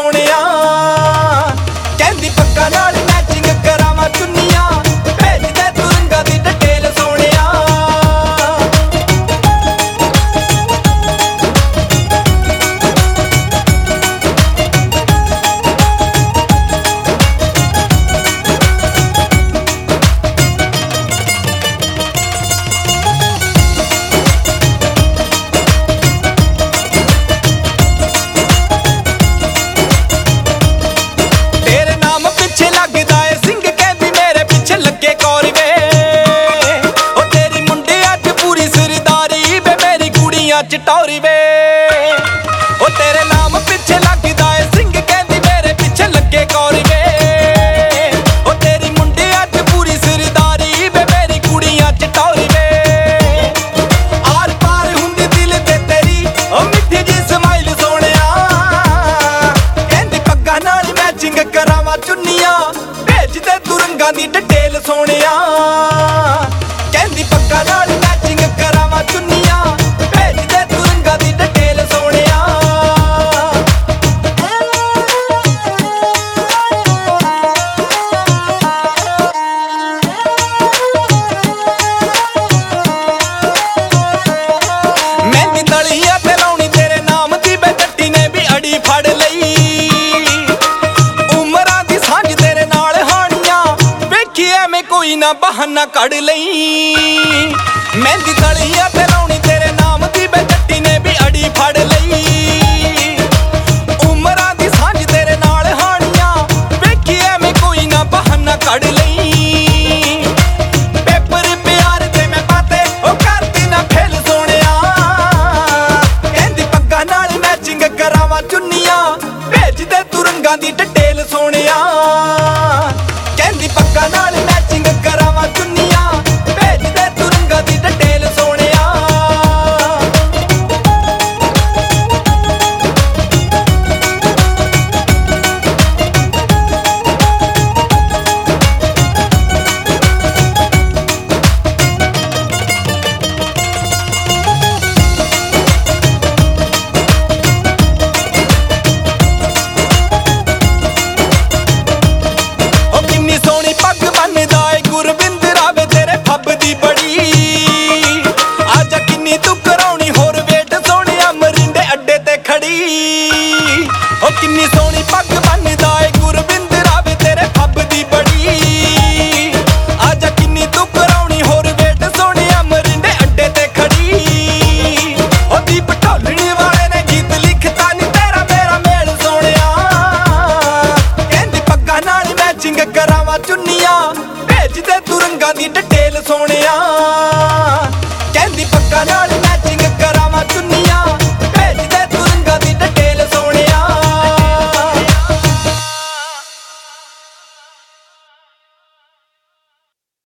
ਸੋਹਣਿਆ। ਕਹਿੰਦੀ ਪੱਗਾਂ ਨਾਲ ਮੈਚਿੰਗ ਕਰਾਵਾਂ ਚੁੰਨੀਆਂ, ਭੇਜ ਦੇ ਤੂੰ ਰੰਗਾਂ ਦੀ ਡਿਟੇਲ ਸੋਹਣਿਆ। ਚਟੌਰੀ ਵੇ ਉਹ ਤੇਰੇ ਨਾਮ ਪਿੱਛੇ ਲੱਗਦਾ ਏ ਸਿੰਘ, ਕਹਿੰਦੀ ਮੇਰੇ ਪਿੱਛੇ ਲੱਗੇ ਕੌਰੀ ਵੇ। ਉਹ ਤੇਰੀ ਮੁੰਡਿਆਂ 'ਚ ਪੂਰੀ ਸਰਦਾਰੀ ਵੇ, ਮੇਰੀ ਕੁੜੀਆਂ ਚਟੌਰੀ ਵੇ। ਆਰ ਪਾਰ ਹੁੰਦੀ ਦਿਲ ਤੇ ਤੇਰੀ ਉਹ ਮਿੱਠੀ ਜੀ ਸਮਾਈਲ ਸੋਹਣਿਆ। ਕਹਿੰਦੀ ਪੱਗਾਂ ਨਾਲ ਮੈਚਿੰਗ ਕਰਾਵਾਂ ਚੁੰਨੀਆਂ, ਭੇਜ ਦੇ ਤੂੰ ਰੰਗਾਂ ਦੀ ਡਿਟੇਲ ਸੋਹਣਿਆ। ਕਹਿੰਦੀ ਪੱਗਾਂ ਨਾਲ ਮੈਚਿੰਗ ਕਰਾਵਾਂ ਚੁੰਨੀਆਂ, ਫੜ ਲਈ ਉਮਰਾਂ ਦੀ ਸਾਂਝ ਤੇਰੇ ਨਾਲ ਹਾਣੀਆਂ, ਵੇਖੀ ਐਵੇਂ ਕੋਈ ਨਾ ਬਹਾਨਾ ਕੱਢ ਲਈ। ਮਹਿੰਦੀ ਤਲੀਆਂ ਤੇ ਲਾਉਣੀ ਤੇਰੇ ਨਾਮ ਦੀ ਬੇਟੱਟੀ ਨੇ ਵੀ ਅੜੀ ਫੜ ਲਈ। ਉਮਰਾਂ ਦੀ ਸਾਂਝ ਤੇਰੇ ਨਾਲ ਹਾਣੀਆਂ, ਵੇਖੀ ਐਵੇਂ ਕੋਈ ਨਾ ਬਹਾਨਾ ਕੱਢ ਲਈ। ਪੇਪਰ ਪਿਆਰ ਤੇ ਮੈਂ ਪਾਤੇ ਉਹ ਕਰਦੀ ਨਾ ਫੇਲ ਸੋਹਣਿਆ। ਕਹਿੰਦੀ ਪੱਗਾਂ ਨਾਲ ਮੈਚਿੰਗ ਕਰਾਵਾਂ ਚੁੰਨੀਆਂ, ਭੇਜ ਦੇ ਤੂੰ ਰੰਗਾਂ ਦੀ ਡਿਟੇਲ ਸੋਹਣਿਆ। ਕਹਿੰਦੀ ਪੱਗਾਂ ਨਾਲ ਮੈਚਿੰਗ ਕਰਾਵਾਂ ਚੁੰਨੀਆਂ, ਭੇਜ ਦੇ ਤੂੰ ਰੰਗਾਂ ਦੀ ਡਿਟੇਲ ਸੋਹਣਿਆ। ਪੱਗ ਬੰਨਦਾ ਏ ਗੁਰਵਿੰਦਰਾ ਵੇ ਤੇਰੇ ਫੱਬ ਦੀ ਬੜੀ, ਆਜਾ ਕਿੰਨੀ ਤੂੰ ਕਰਾਉਣੀ ਹੋਰ ਵੇਟ ਸੋਹਣਿਆ ਮਰਿੰਡੇ ਅੱਡੇ ਤੇ ਖੜੀ। ਉਹ ਕਿੰਨੀ ਸੋਹਣੀ ਪੱਗ ਬੰਨਦਾ ਏ ਗੁਰਵਿੰਦਰਾ ਵੇ ਤੇਰੇ ਫੱਬ ਦੀ ਬੜੀ, ਆਜਾ ਕਿੰਨੀ ਤੂੰ ਕਰਾਉਣੀ ਹੋਰ ਵੇਟ ਸੋਹਣਿਆ ਮਰਿੰਡੇ ਅੱਡੇ ਤੇ ਖੜੀ। ਉਹ ਦੀਪ ਢੋਲਣੀ ਵਾਲੇ ਨੇ ਗੀਤ ਲਿਖਤਾ ਨੀ ਤੇਰਾ ਮੇਰਾ ਮੇਲ ਸੋਹਣਿਆ। ਕਹਿੰਦੀ ਪੱਗਾਂ ਨਾਲ ਮੈਚਿੰਗ ਕਰਾਵਾਂ ਚੁੰਨੀਆਂ, ਭੇਜ ਦੇ ਤੂੰ ਰੰਗਾਂ ਦੀ ਡਿਟੇਲ ਸੋਹਣਿਆ। ਕਹਿੰਦੀ ਪੱਗਾਂ ਨਾਲ